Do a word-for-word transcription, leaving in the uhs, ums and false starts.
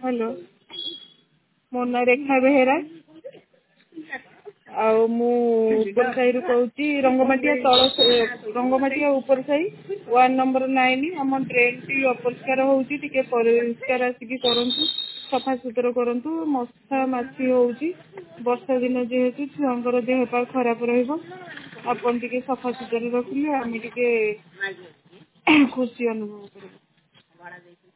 Hello मो ना रेखा बेहेरा आउ मु ऊपर साई रु कहूची रंगमाटिया तल रंगमाटिया ऊपर साई वार्ड नंबर नाइन आम ड्रेन टी अपरिष्कार होउची टिके परिष्कार आसिकी करंतु सफा सुतुरा करंतु मशा माछी होउची वर्षा दिन जेहेतु छुआंकर देह पा खराब रहइबो आपण टिके सफा सुतुरा रखिले आमे टिके खुशी अनुभव करबो।